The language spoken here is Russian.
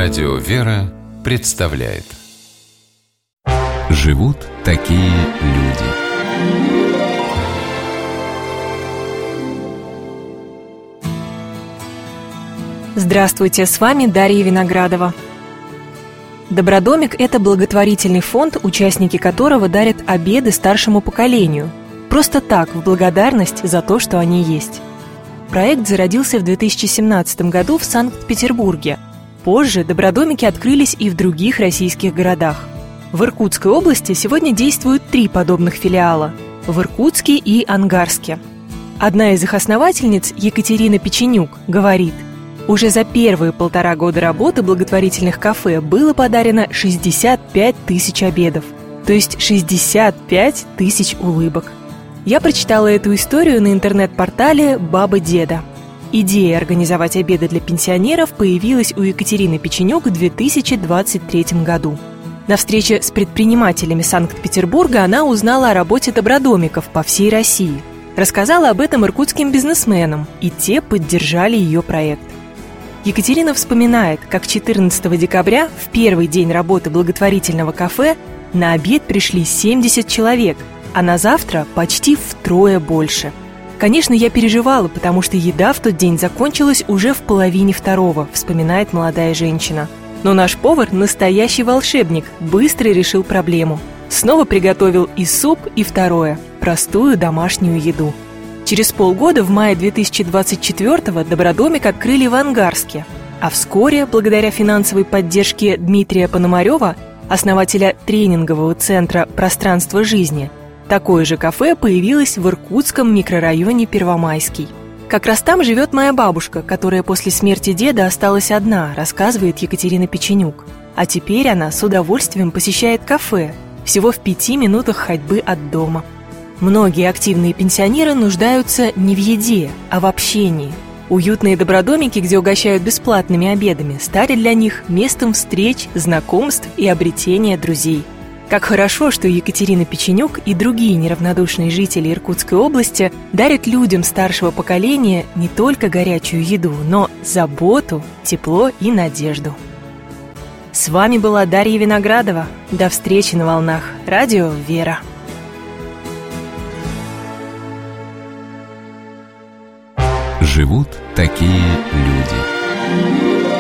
Радио «Вера» представляет. Живут такие люди. Здравствуйте, с вами Дарья Виноградова. Добродомик – это благотворительный фонд, участники которого дарят обеды старшему поколению. Просто так, в благодарность за то, что они есть. Проект зародился в 2017 году в Санкт-Петербурге. Позже добродомики открылись и в других российских городах. В Иркутской области сегодня действуют 3 подобных филиала – в Иркутске и Ангарске. Одна из их основательниц, Екатерина Печенюк, говорит: уже за первые 1,5 года работы благотворительных кафе было подарено 65 тысяч обедов, то есть 65 тысяч улыбок. Я прочитала эту историю на интернет-портале «Баба Деда». Идея организовать обеды для пенсионеров появилась у Екатерины Печенюк в 2023 году. На встрече с предпринимателями Санкт-Петербурга она узнала о работе добродомиков по всей России. Рассказала об этом иркутским бизнесменам, и те поддержали ее проект. Екатерина вспоминает, как 14 декабря, в первый день работы благотворительного кафе, на обед пришли 70 человек, а на завтра почти втрое больше. Конечно, я переживала, потому что еда в тот день закончилась уже в 1:30, вспоминает молодая женщина. Но наш повар, настоящий волшебник, быстро решил проблему. Снова приготовил и суп, и второе – простую домашнюю еду. Через полгода, в мае 2024-го, добродомик открыли в Ангарске. А вскоре, благодаря финансовой поддержке Дмитрия Пономарева, основателя тренингового центра «Пространство жизни», такое же кафе появилось в иркутском микрорайоне Первомайский. Как раз там живет моя бабушка, которая после смерти деда осталась одна, рассказывает Екатерина Печенюк. А теперь она с удовольствием посещает кафе, всего в 5 минутах ходьбы от дома. Многие активные пенсионеры нуждаются не в еде, а в общении. Уютные добродомики, где угощают бесплатными обедами, стали для них местом встреч, знакомств и обретения друзей. Как хорошо, что Екатерина Печенюк и другие неравнодушные жители Иркутской области дарят людям старшего поколения не только горячую еду, но заботу, тепло и надежду. С вами была Дарья Виноградова. До встречи на волнах Радио «Вера». Живут такие люди.